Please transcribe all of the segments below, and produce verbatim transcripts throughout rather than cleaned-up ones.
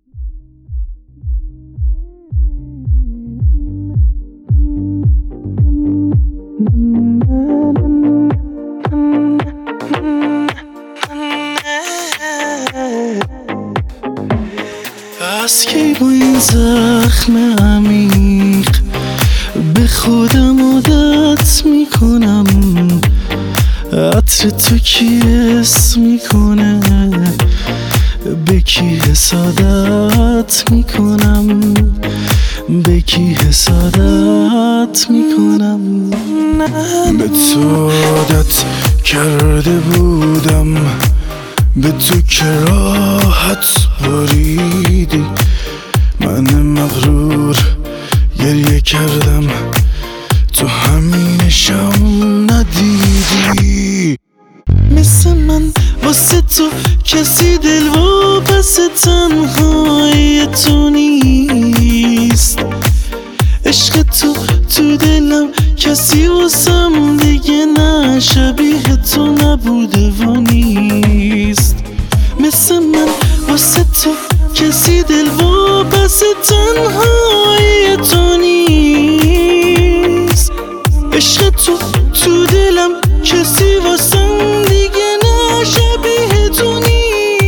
از کی با این زخم عمیق به خودم عادت میکنم، عطر تو کی حس میکنه، به کی حسادت میکنم، به کی حسادت میکنم. به تو عادت کرده بودم، به تو که راحت بریدی، من مغرور گریه کردم تو همینشم ندیدی. مثل من واسه تو کسی دل و پس تنهای تو نیست، عشق تو تو دلم کسی واسم دیگه نه، شبیه تو نبوده و نیست. مثل من واسه تو کسی دل و پس تنهای تو نیست، عشق تو تو دلم کسی واسم دیگه نه، شبیه تو نیست.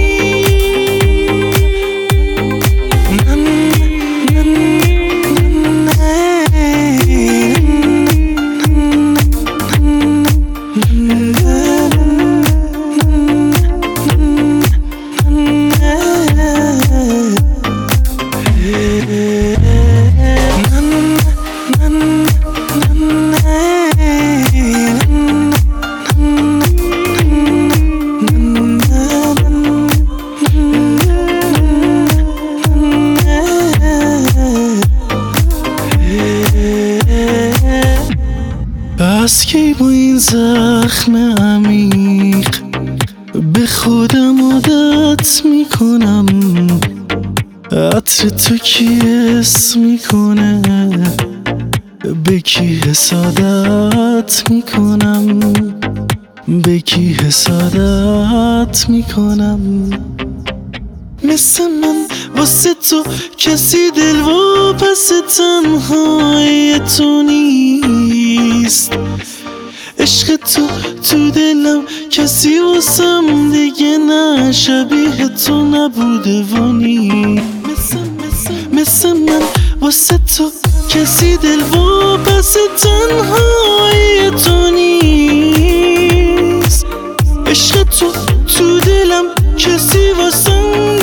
از کی با این زخم عمیق به خودم عادت میکنم، عطر تو کی حس میکنه، به کی حسادت میکنم، به کی حسادت میکنم. مثل من واسه تو کسی دل و پس تنهای تو نیست، عشق تو تو دلم کسی واسم دیگه نه، شبیه تو نبوده و نیست. مثل من واسه تو کسی دل و پس تنهای تو نیست، عشق تو تو دلم کسی واسم